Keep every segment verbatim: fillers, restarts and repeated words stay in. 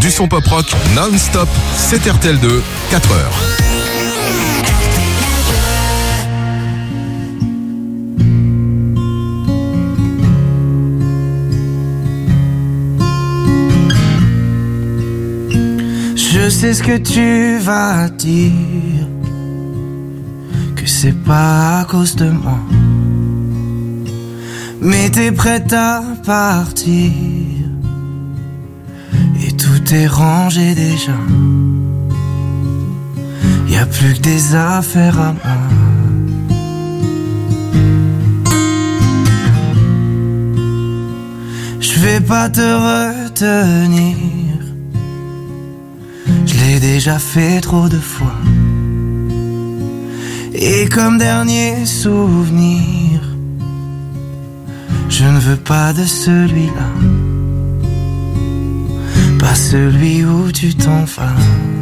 Du son pop rock non-stop, c'est R T L deux, quatre heures. Je sais ce que tu vas dire, que c'est pas à cause de moi, mais t'es prête à partir et tout est rangé déjà. Y a plus que des affaires à moi. Je vais pas te retenir, je l'ai déjà fait trop de fois. Et comme dernier souvenir, je ne veux pas de celui-là, pas celui où tu t'en vas.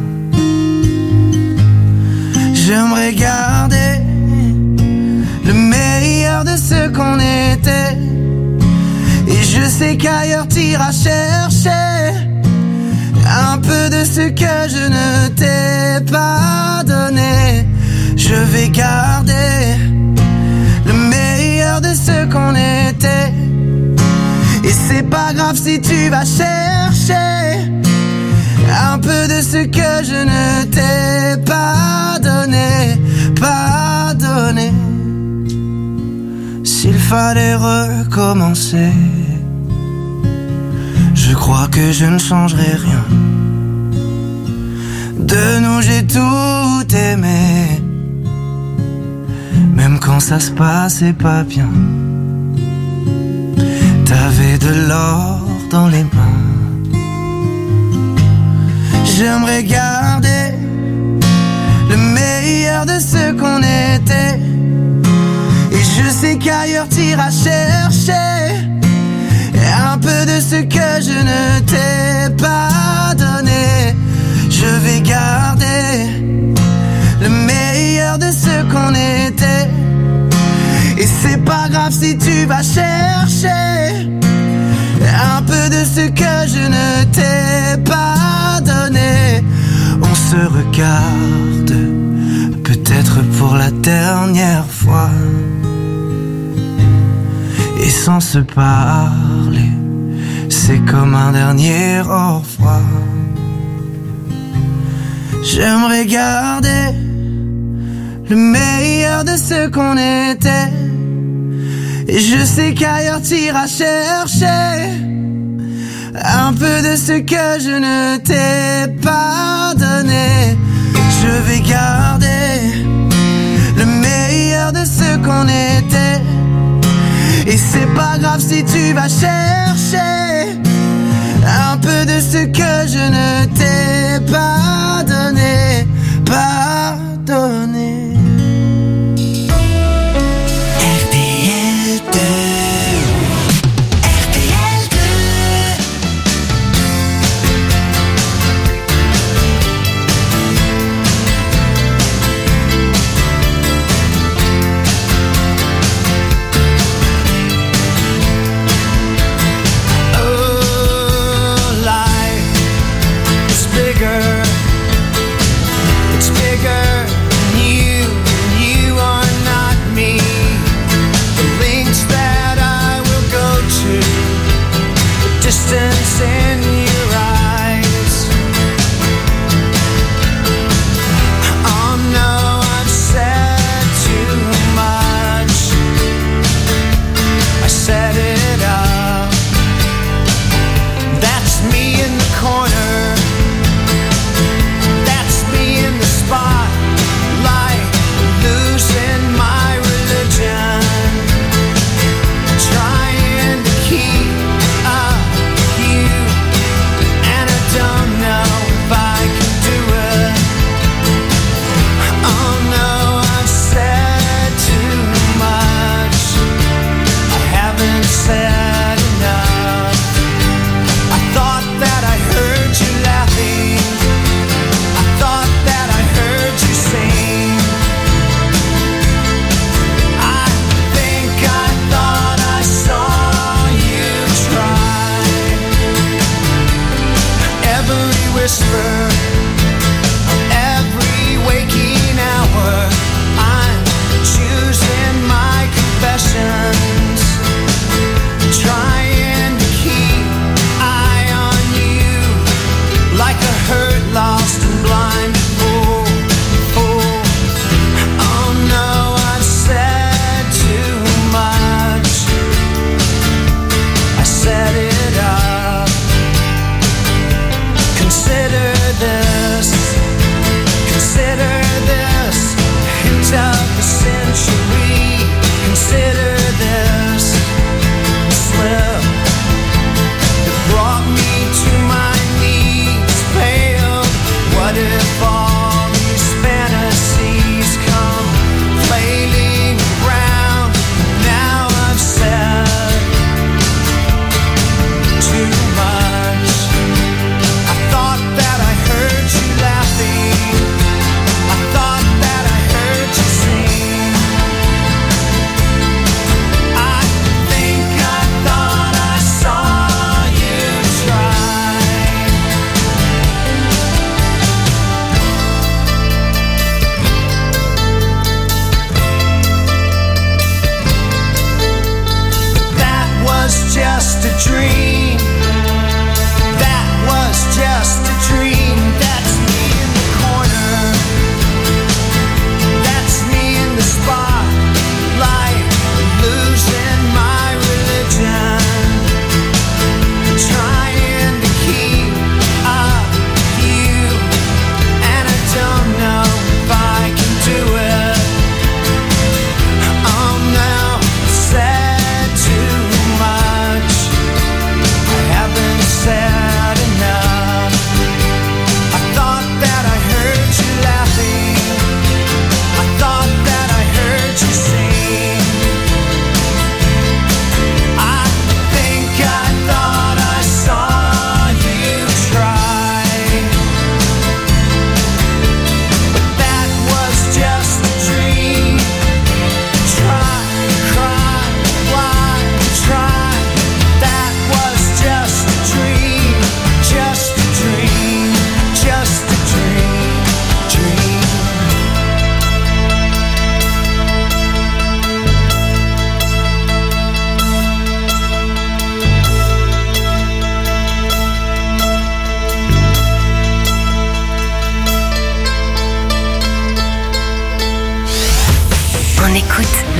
J'aimerais garder le meilleur de ce qu'on était, et je sais qu'ailleurs t'iras chercher un peu de ce que je ne t'ai pas donné. Je vais garder le meilleur de ce qu'on était, et c'est pas grave si tu vas chercher un peu de ce que je ne t'ai pas donné, pas donné. S'il fallait recommencer, je crois que je ne changerai rien. De nous j'ai tout aimé, même quand ça se passait pas bien. T'avais de l'or dans les mains. J'aimerais garder le meilleur de ce qu'on était, et je sais qu'ailleurs t'iras chercher un peu de ce que je ne t'ai pas donné. Je vais garder le meilleur de ce qu'on était, et c'est pas grave si tu vas chercher un peu de ce que je ne t'ai pas donné. On se regarde, peut-être pour la dernière fois, et sans se parler, c'est comme un dernier au revoir. J'aimerais garder le meilleur de ce qu'on était, et je sais qu'ailleurs t'iras chercher un peu de ce que je ne t'ai pas donné. Je vais garder le meilleur de ce qu'on était, et c'est pas grave si tu vas chercher un peu de ce que je ne t'ai pas donné, pas donné. Distance in your eyes. Oh no, I've said too much. I set it up. That's me in the corner. That's me in the spotlight, losing my religion, trying to keep up.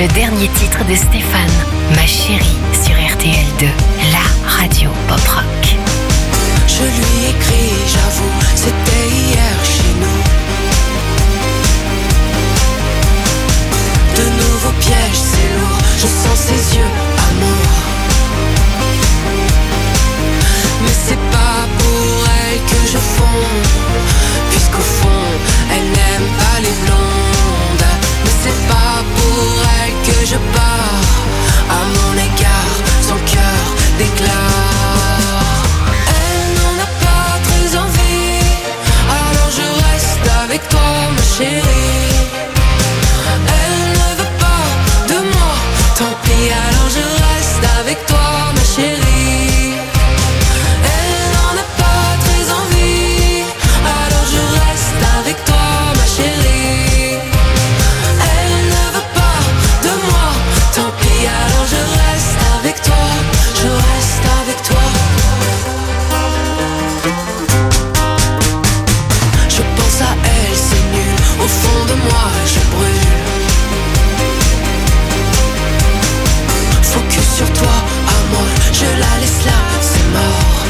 le dernier titre de Stéphane, Ma chérie, sur R T L deux, la radio pop-rock. Je lui écris, j'avoue, c'était hier chez nous. De nouveaux pièges, c'est lourd, je sens ses yeux, amour. Mais c'est pas pour elle que je fonds, puisqu'au fond, elle n'aime pas les blondes. Mais c'est pas pour elle que je pars, à mon égard, son cœur déclare. Elle n'en a pas très envie, alors je reste avec toi, ma chérie. Elle ne veut pas de moi, tant pis, alors je reste avec toi, ma chérie. Elle n'en a pas très envie, alors je reste avec toi, ma chérie. Elle ne veut pas de moi, tant pis, alors je reste avec toi, je reste avec toi. Je pense à elle, c'est nul, au fond de moi je brûle. Focus sur toi, à moi, je la laisse là, c'est mort.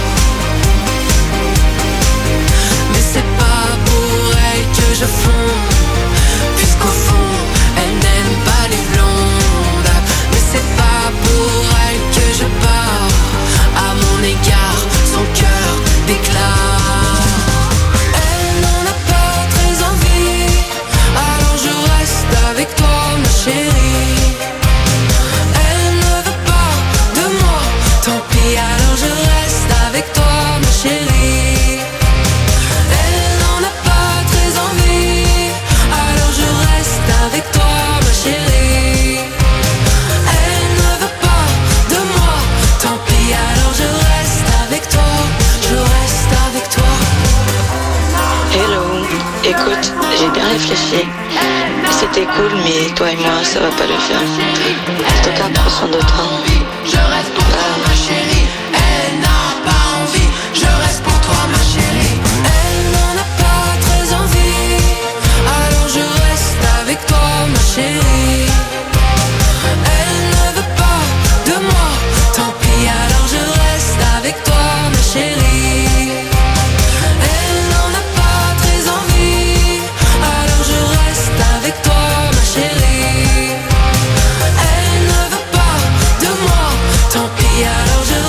Mais c'est pas pour elle que je fonds, puisqu'au fond, elle n'aime pas les blondes. Mais c'est pas pour elle que je pars, à mon égard, son cœur déclare. Elle n'en a pas très envie, alors je reste avec toi, ma chérie. Elle ne veut pas de moi, tant pis, alors je reste avec toi, ma chérie. Elle n'en a pas très envie, alors je reste avec toi, ma chérie. Elle ne veut pas de moi, tant pis, alors je reste avec toi, je reste avec toi. Hello, écoute, j'ai bien réfléchi. C'était cool, mais toi et moi, ça va pas le faire. En tout cas, prends soin de toi. Je reste pour toi, ma chérie. Elle n'a pas envie, je reste pour toi, ma chérie. Elle n'en a pas très envie, alors je reste avec toi, ma chérie. Elle ne veut pas de moi, tant pis, alors je reste avec toi, ma chérie. Elle n'en a pas très envie, alors je reste avec toi, ma chérie. Elle ne veut pas de moi, tant pis, alors je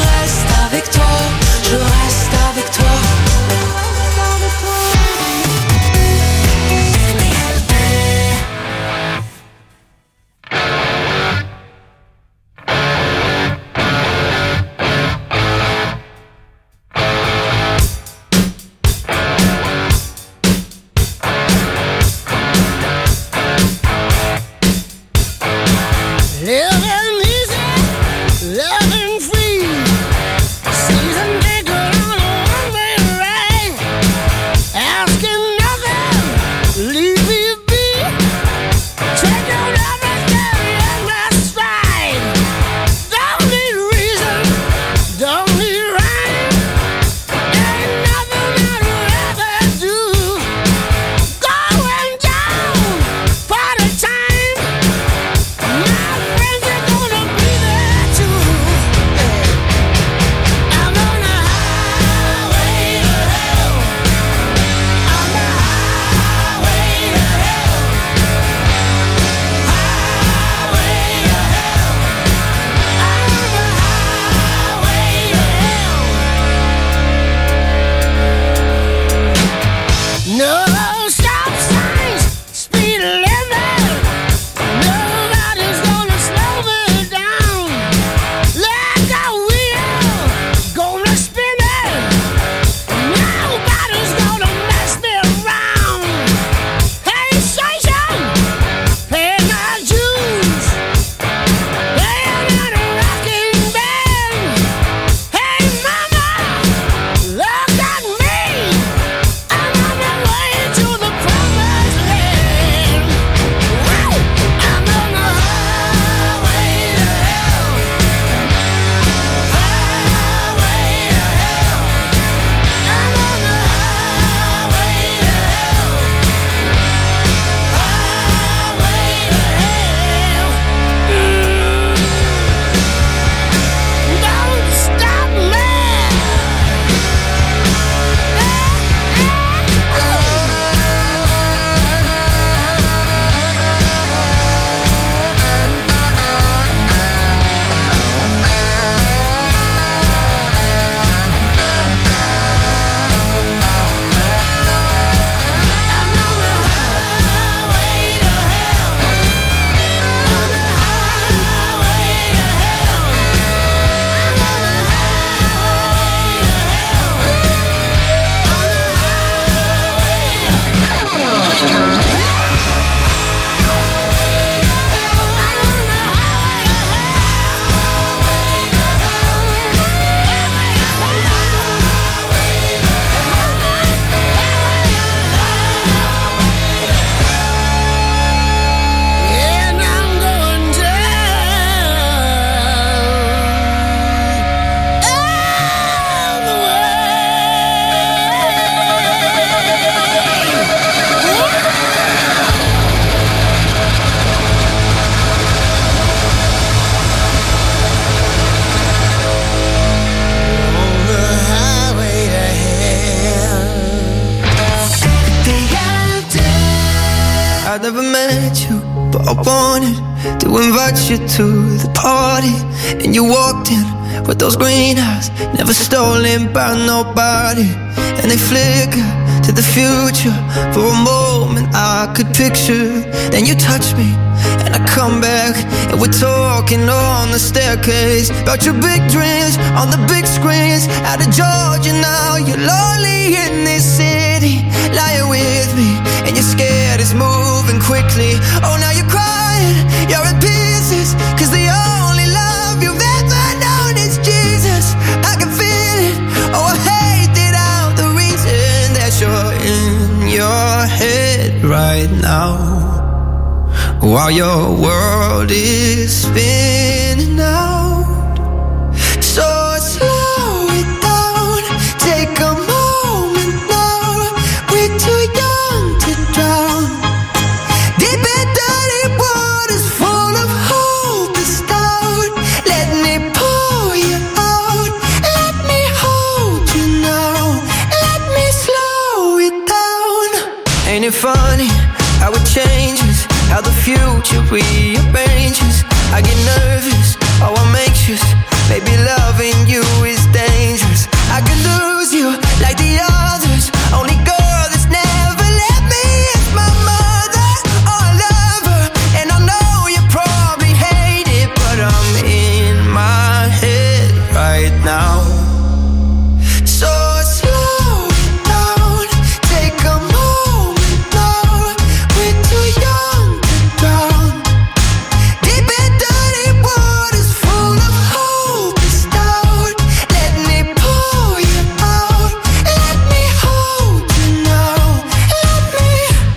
I wanted to invite you to the party, and you walked in with those green eyes, never stolen by nobody. And they flicker to the future. For a moment I could picture. Then you touch me and I come back, and we're talking on the staircase about your big dreams on the big screens. Out of Georgia now, you're lonely in this city, lying with me, and you're scared it's moving quickly. Oh, now you're crying, you're in pieces, cause the only love you've ever known is Jesus. I can feel it, oh I hate it out, the reason that you're in your head right now, while your world is spinning out. So slow it down, take a moment now. We're too young to drown, deep in dirty waters full of hope to start. Let me pull you out, let me hold you now, let me slow it down. Ain't it funny how it changes, how the future rearranges? I get nervous, oh I'm anxious, maybe loving you is dangerous. I could lose you like the others, only girl that's never left me is my mother. Oh I love her, and I know you probably hate it, but I'm in my head right now. So slow it down, take a moment now. We're too young to drown, deep in dirty waters full of hope to start. Let me pull you out, let me hold you now, let me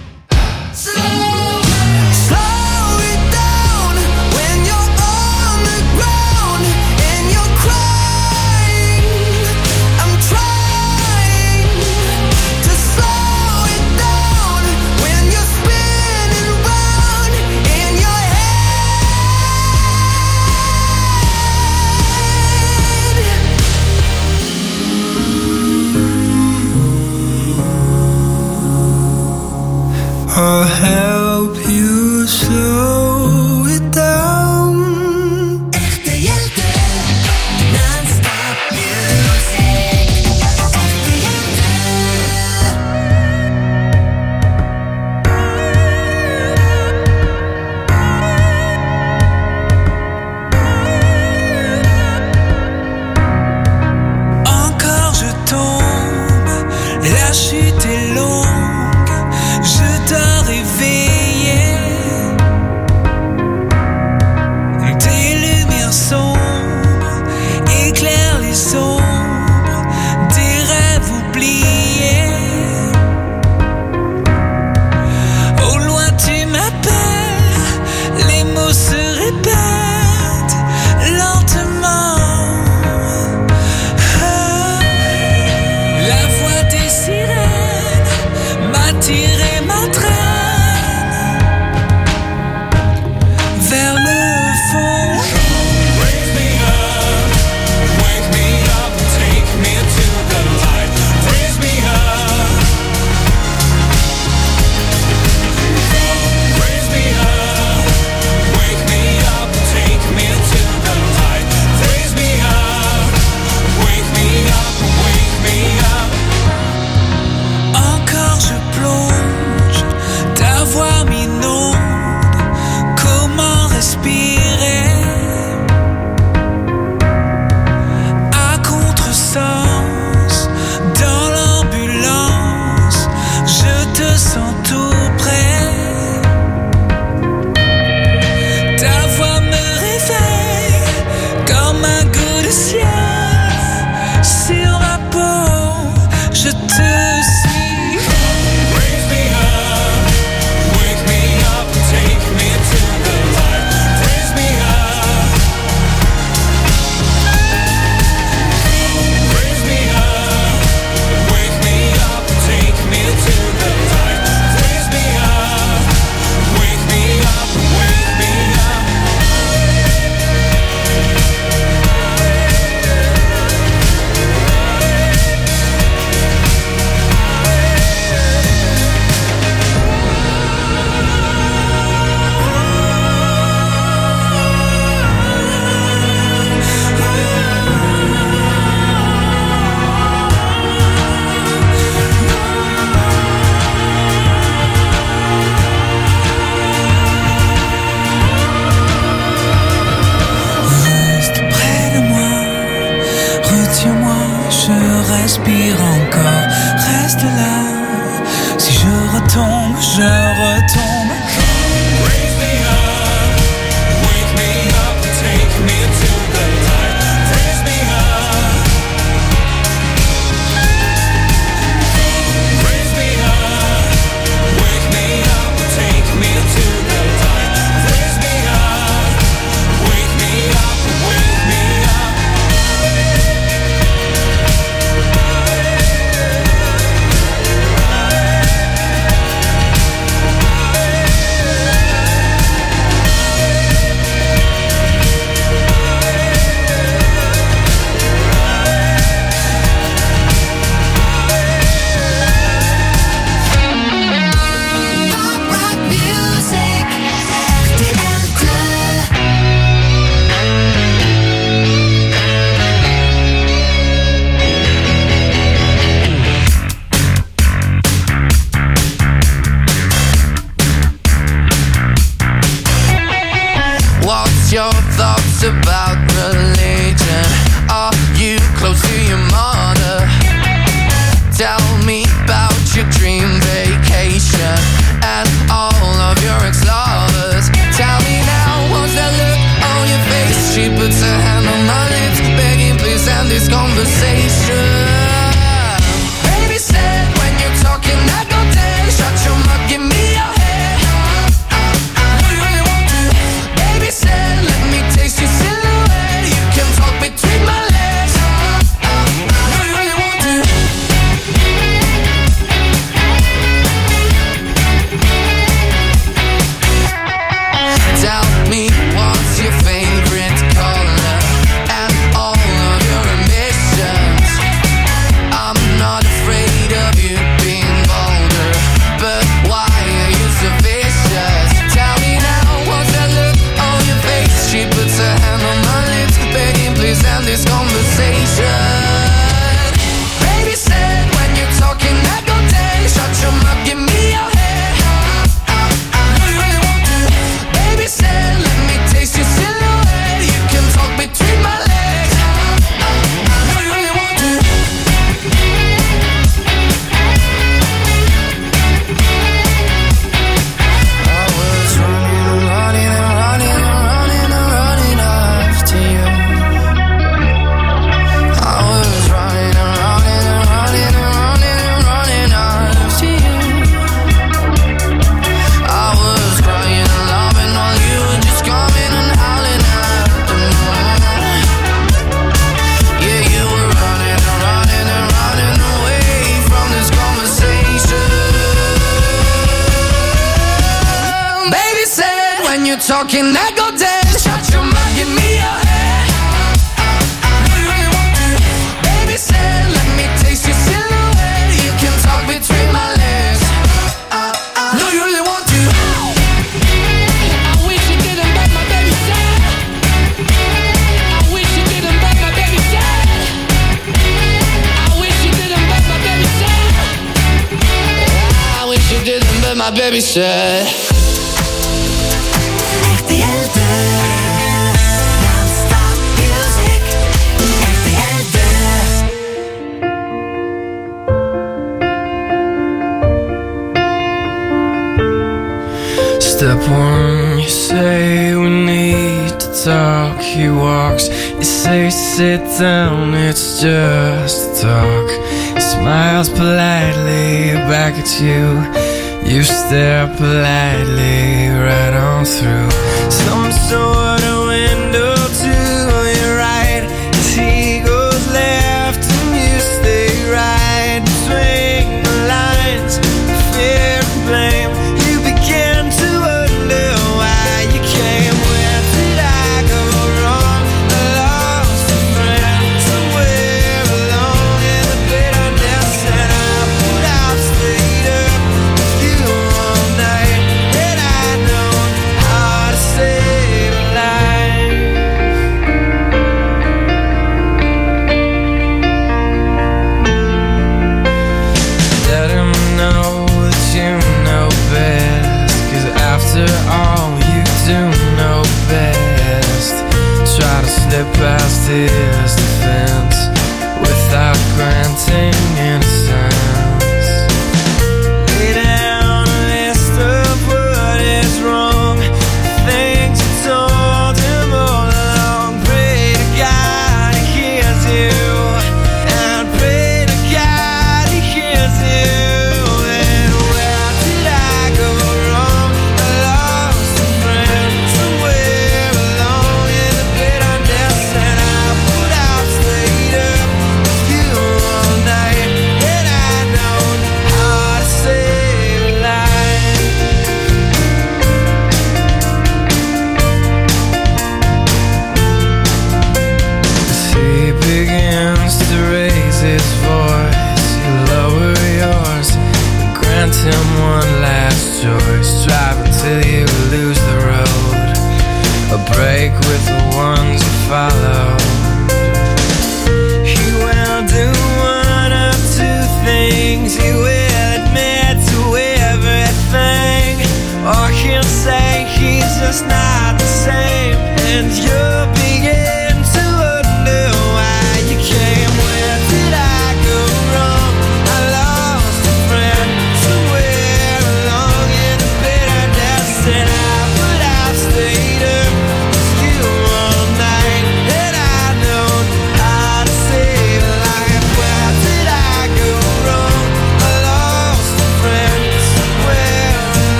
slow, slow it down. When you're on the ground and you're crying, I'm trying to slow it down. When you're spinning round in your head, I'll help you slow it down. R T L deux, non-stop music. R T L deux. Encore je tombe, la chute est longue, je dois réveiller. Tes lumières sombres éclairent les ombres des rêves oubliés. Au loin tu m'appelles, les mots se répètent lentement. Ah, la voix des sirènes m'attire et m'entraîne vers le fond. Raise me up, wake me up, take me to the light. Raise me up, raise me up, wake me up, take me to the light. Raise me up, wake me up, wake me up. Encore je plonge reste là. Si je retombe, je retombe. Raise me up, wake me up, take me to the light. Raise me up, raise me up, wake me up, take me to the light. Raise me up, wake me up, wake me up. What's your thoughts about religion? Are you close to your mother? Tell me about your dream vacation and all of your ex-lovers. Tell me now, what's that look on your face? She puts her hand on my lips, begging please end this conversation. Baby said when you're talking I go dead. Shut your mouth, give me your head. Baby said, let me taste your silhouette. You can talk between my legs. No, you really want to. Tell me what's your favorite color and all of your ambitions. I'm not afraid of you being bolder, but why are you so vicious? Tell me now, what's that look on your face? She puts her hand on my lips, begging please end this conversation. Baby said when you're talking I go dead. Shut your mouth, give me your head. No, you really want to. Baby said let me taste your silhouette. You can talk between my legs. No, you really want to. I was running and running and running and running and running after you. I was running and running and running and running and running after you. I was crying and loving while you were just coming and howling at the moon. Yeah, you were running and running and running away from this conversation. Baby said when you're talking I go dead. Shut your mouth, give me your head. No, you really want to. Baby said let me taste your silhouette. You can talk between my legs. No, you really want to. I wish you didn't, but my baby said. I wish you didn't, but my baby said. I wish you didn't, but my baby said. I wish you didn't, but my baby said. R T L deux, non-stop music. R T L deux. Step one, you say we need to talk. He walks, you say sit down, it's just talk. He smiles politely back at you. You stare politely right on through some sort of window to your right. As he goes left and you stay right. Between the lines, fear and blame. You begin to wonder why you came. Where did I go wrong? I lost a friend somewhere along in the bitterness, and I put out straight up with you all night. Had I known how to save a life.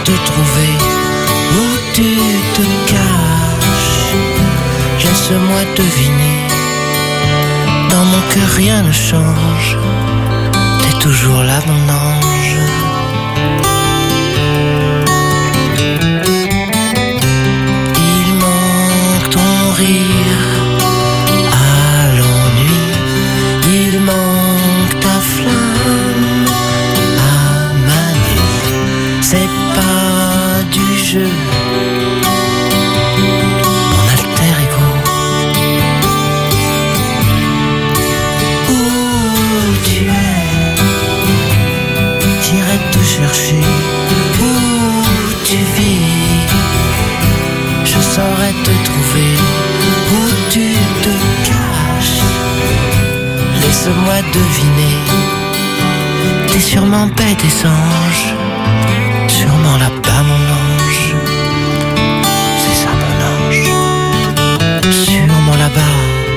te trouver où tu te caches. Laisse-moi deviner, dans mon cœur rien ne change. T'es toujours là mon ange. Il manque ton rire à l'ennui, il manque ta flamme à ma nuit. C'est pas du jeu, mon alter ego. Où tu es, j'irai te chercher. Où tu vis, je saurais te trouver. Où tu te caches, laisse-moi deviner. T'es sûrement bête et anges, sûrement là-bas mon ange. C'est ça mon ange, sûrement là-bas.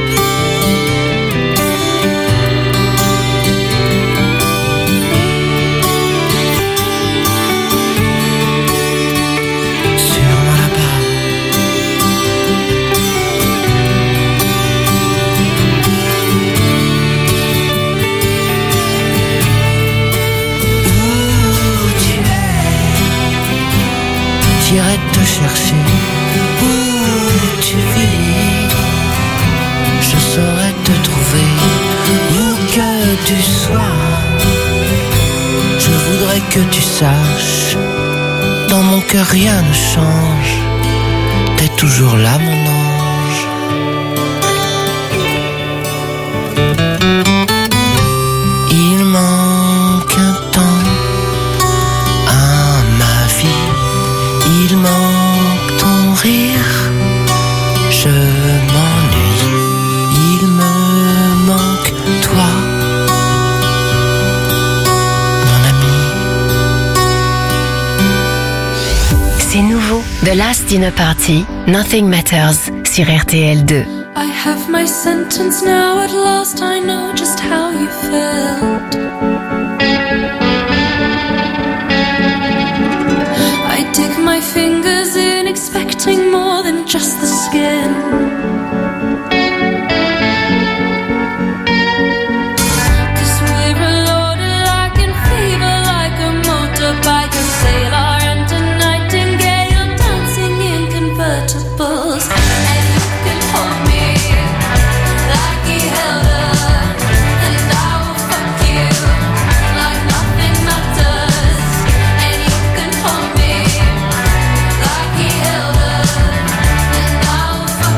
Sûrement là-bas. Où tu es, j'irai te chercher. Où tu vis, je saurais te trouver. Où que tu sois, je voudrais que tu saches, dans mon cœur rien ne change. T'es toujours là mon ange. Il manque un temps à ma vie, il manque ton rire, je m'ennuie, il me manque toi, mon ami. C'est nouveau. The Last Dinner Party, Nothing Matters sur R T L deux. I have my sentence now, at last I know just how you felt. I dig my fingers in, expecting more than just the skin. Cause we're a loaded like in fever, like a motorbike, a sailor and a nightingale, dancing in convertibles. And you can hold me like he held her, and I will fuck you like nothing matters. And you can hold me like he held her, and I will fuck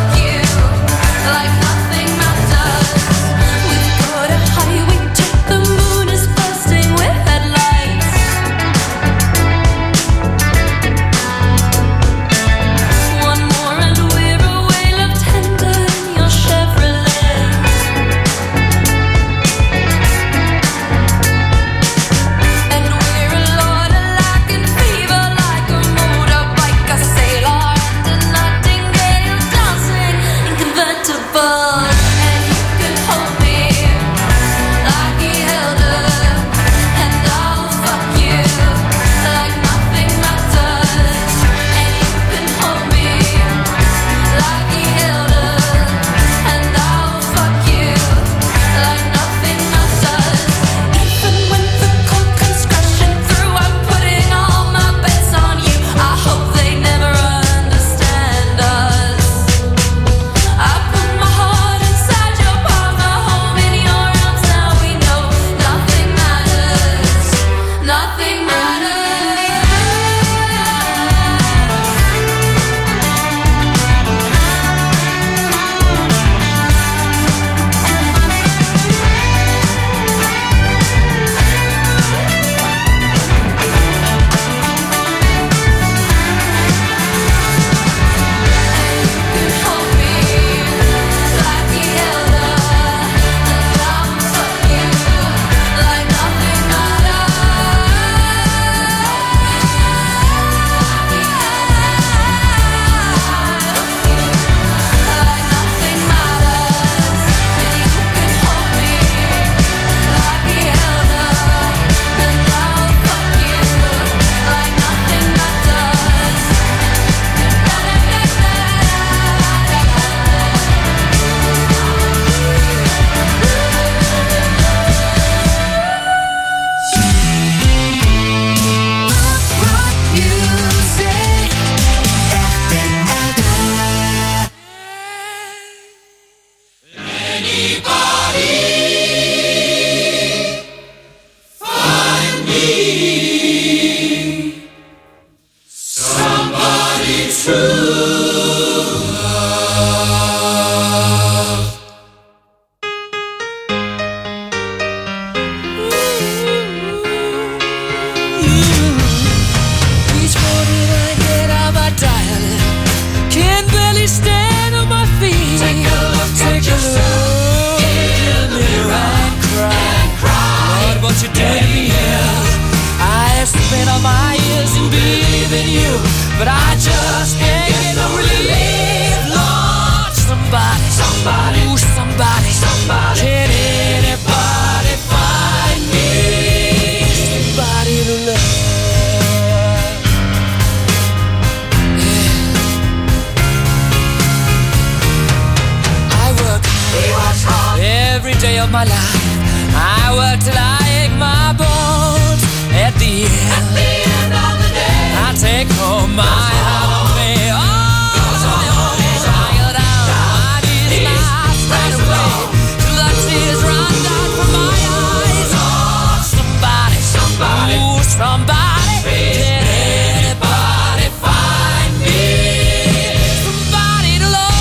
me in. I spent all my years in believing you, but I just can't get no relief. Lord, somebody, somebody, ooh, somebody, somebody, can anybody find me somebody to love? Yeah. I work hard every day of my life. I work till I ache my bones. At the end, At the end of the day, I take home my half pay. Oh, I go down, my knees not straight away, till the tears run down from my eyes. Oh, somebody, somebody, ooh, somebody, can anybody find me somebody to love?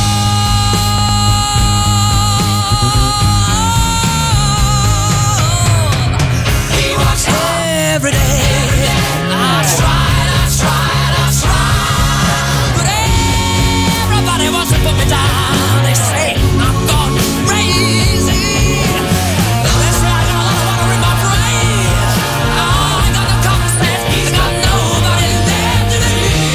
He walks every day. I tried, I tried, I tried, but everybody wants to put me down. They say I'm gone crazy. They say I got a lot of water in my brain. Oh, I got no common sense. I got nobody left to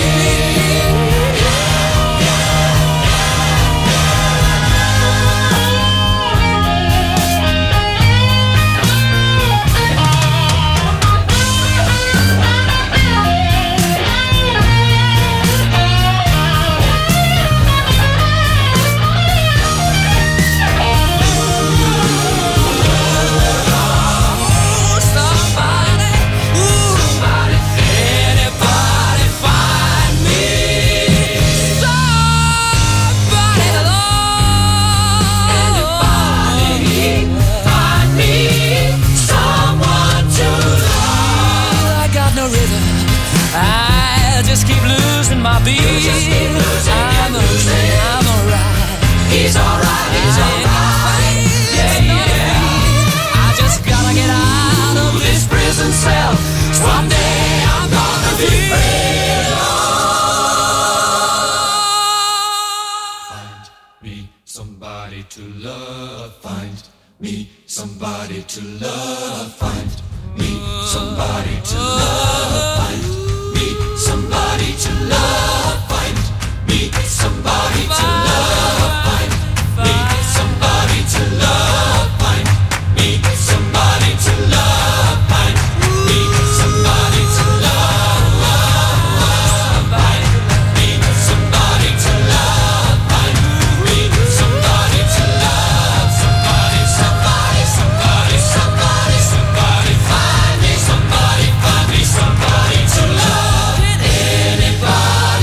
just keep losing my beat. Just keep losing, I'm, losing. I'm alright. He's alright, he's alright. Yeah, yeah. I just gotta get out of this prison cell. Someday I'm gonna be free. Find me somebody to love. Find me somebody to love. Find me somebody to love. Find somebody to love, find me somebody to love, find me somebody to love, find me somebody to love, find me somebody to love, find me somebody to love, find me somebody to love, somebody, somebody, somebody, somebody, somebody, find me somebody, find me somebody to love. Anybody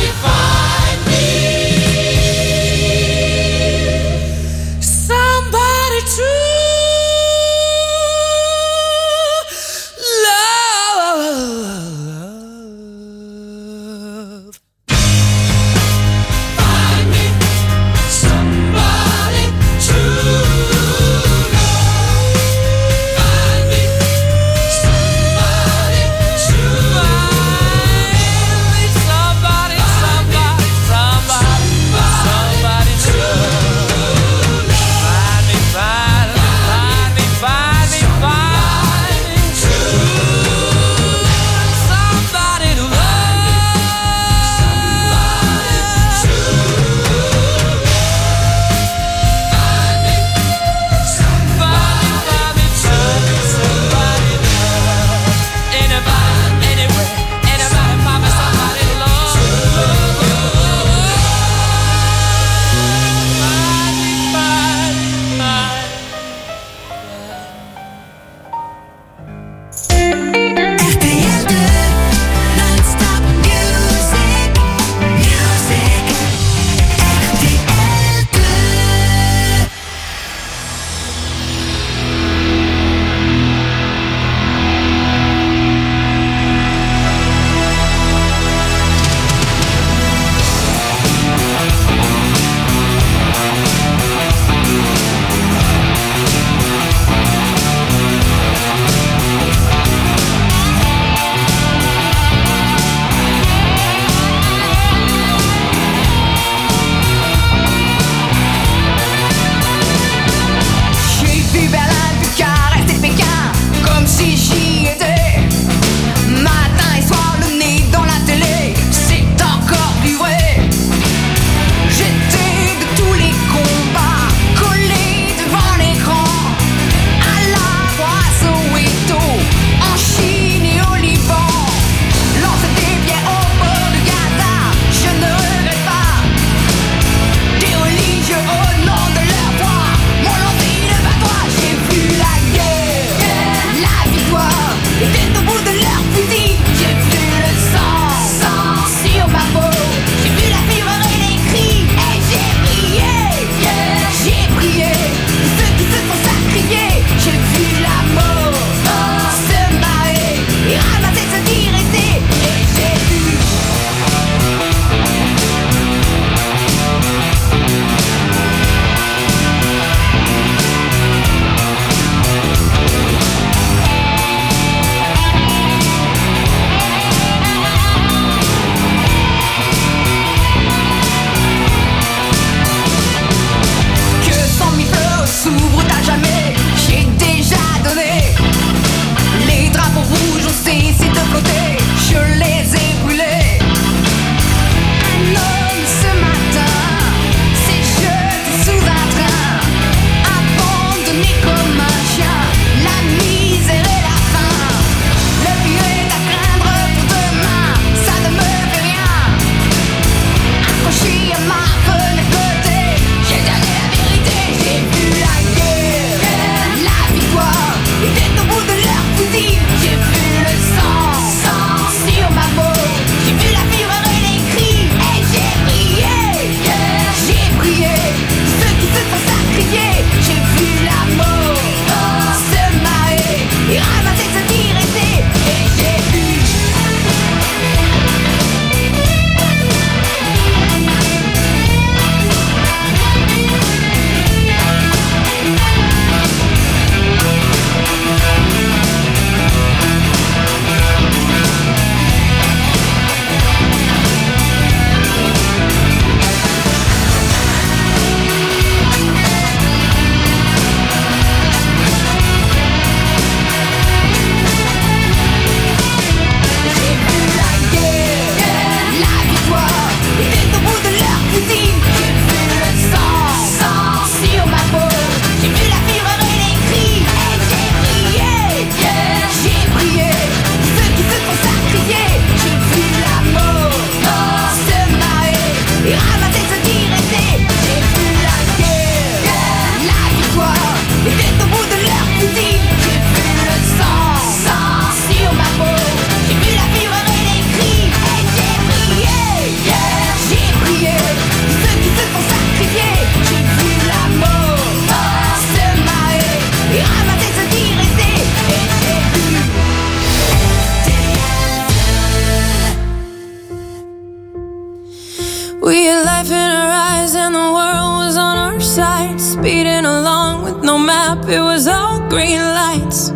side, speeding along with no map. It was all green lights.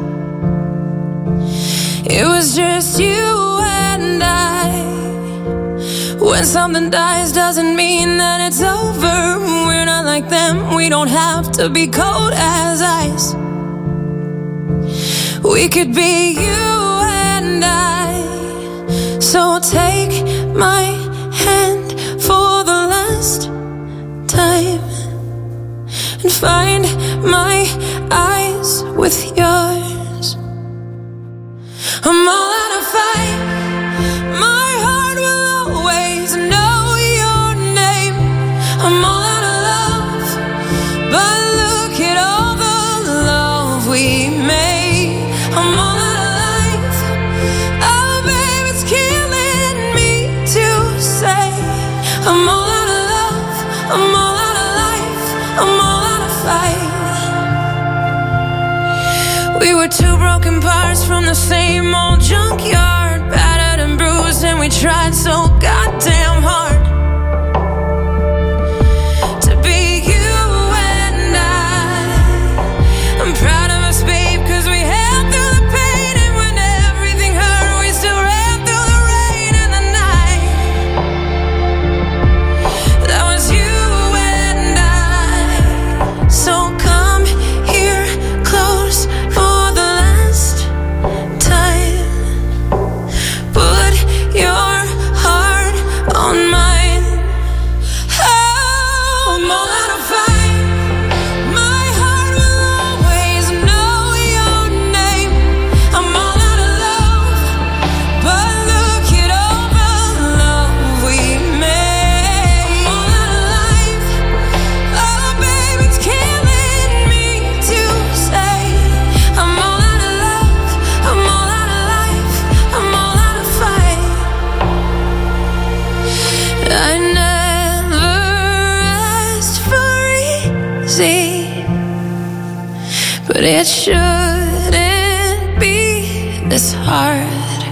It was just you and I. When something dies doesn't mean that it's over. We're not like them, we don't have to be cold as ice. We could be you and I. So take my hand for the last time and find my eyes with yours. I'm all out of fight. My heart will always know your name. I'm all out of love, but look at all the love we made. I'm all out of life. Oh, babe, it's killing me to say I'm all out of love. I'm all out of life. I'm all out of fight. We were two broken parts from the same old junkyard, battered and bruised, and we tried so goddamn hard to be you and I. I'm proud of us, babe, cause we held through the pain, and when everything hurt, we still ran through the rain and the night. That was you and I. So come here close for the last time. Put your heart on mine. Oh, I'm all out of fight. My heart will always know your name. I'm all out of love, but look at all the love we made. I'm all out of life. Oh, babe, it's killing me to say I'm all out of love. I'm all out of life. I'm all out of fight. I never asked for easy, but it shouldn't be this hard.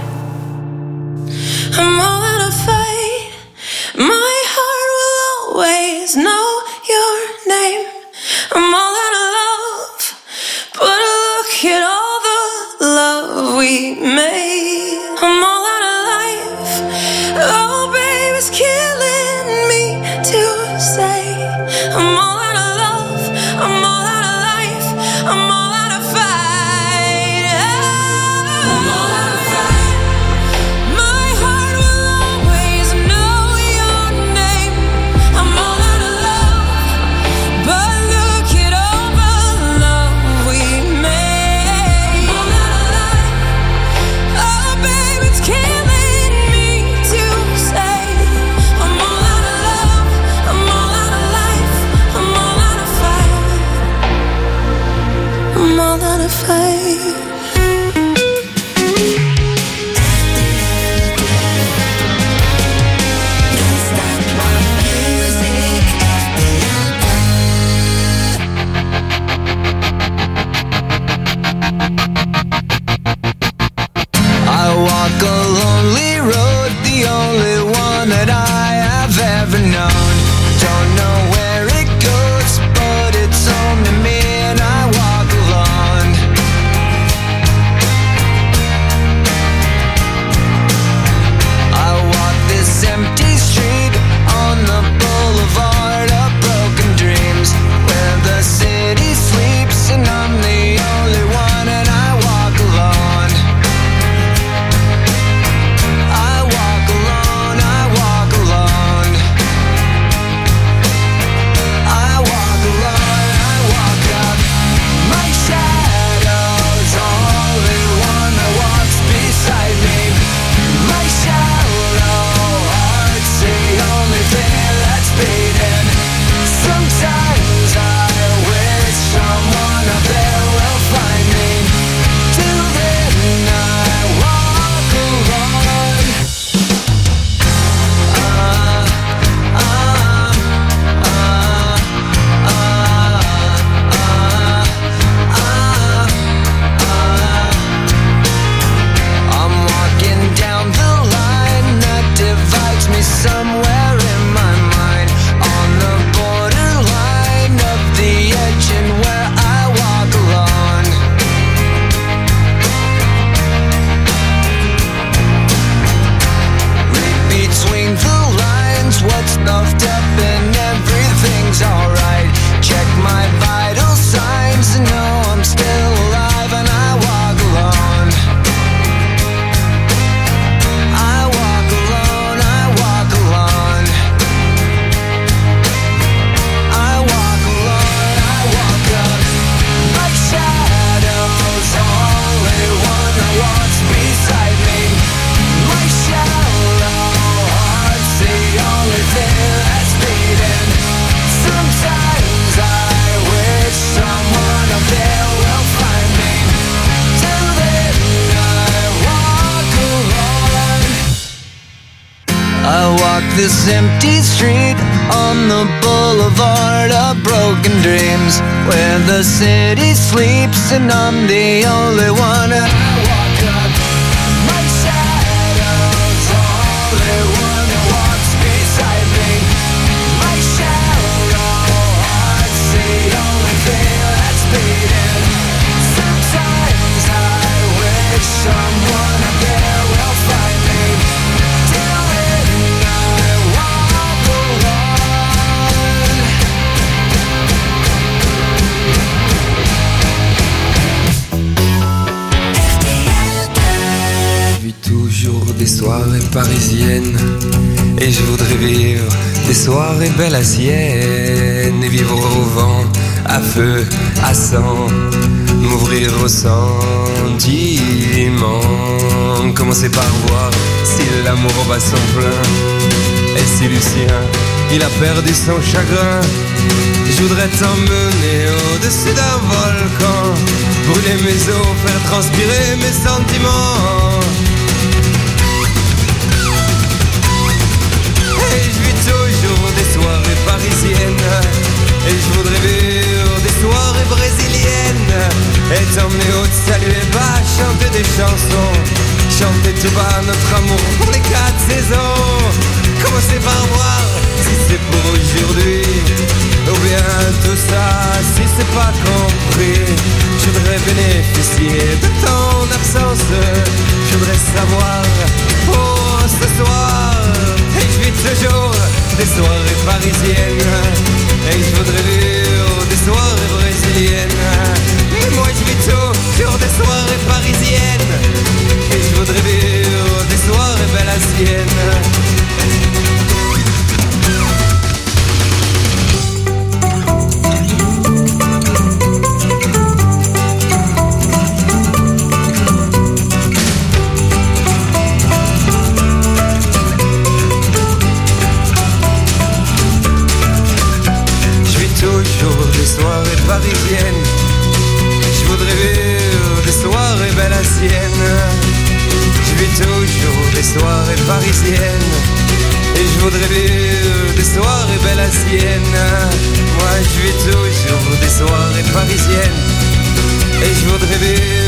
I'm all out of fight. My heart will always know your name. I'm all out of love, but look at all the love we made. I'm all out of life. Oh, babe, it's killing me to say I'm all out of love. I'm all out of life. I'm all out of fight. I'm all out of fight. My heart will always know your name. I'm all out of love, but look at all the love we made. I'm all out of life. Oh, babe, it's killing me to say I'm all out of love. I'm all out of life. I'm all out of fight. I'm all out of fight. I walk a lonely road, the only one that I have ever known. Don't know where it goes, but it's home to me, and I walk alone. I walk this empty street on the boulevard of broken dreams, where the city sleeps and I'm the only one, and I walk alone. I walk alone, I walk alone. I walk alone, I walk up. My shadow's only one that walks beside me. My shallow heart's the only thing that's beating. Sometimes I wish someone up there will find me. Till then I walk alone. Uh, uh, uh, uh, uh, uh. I'm walking down the line that divides me somewhere in my mind, on the borderline this empty street on the boulevard of broken dreams, where the city sleeps and I'm the only one. And I walk up, my shadow's the only one that walks beside me. My shallow heart's the only thing that's beating. Sometimes I wish someone up there will find me. Till then I walk alone. Je vis toujours des soirées parisiennes et je voudrais vivre des soirées belles à sienne et vivre au vent, à feu, à sang, m'ouvrir au sentiment. Commencer par voir si l'amour bat son plein et si Lucien, il a perdu son chagrin. Je voudrais t'emmener au-dessus d'un volcan, brûler mes os, faire transpirer mes sentiments. Et je vis toujours des soirées parisiennes et je voudrais vivre des soirées brésiliennes et t'emmener au saluer bas, chanter des chansons, chanter tout bas notre amour pour les quatre saisons. Commencer par voir si c'est pour aujourd'hui ou bien tout ça si c'est pas compris. Je voudrais bénéficier de ton absence, je voudrais savoir pour ce soir. Et je vis toujours des soirées parisiennes et je voudrais vivre des soirées brésiliennes. Et moi je vis toujours des soirées parisiennes et je voudrais vivre des soirées belles à sienne. Toujours des soirées parisiennes, je voudrais vivre des soirées belles à sienne. Je vis toujours des soirées parisiennes et je voudrais vivre des soirées belles à sienne. Moi je vis toujours des soirées parisiennes et je voudrais vivre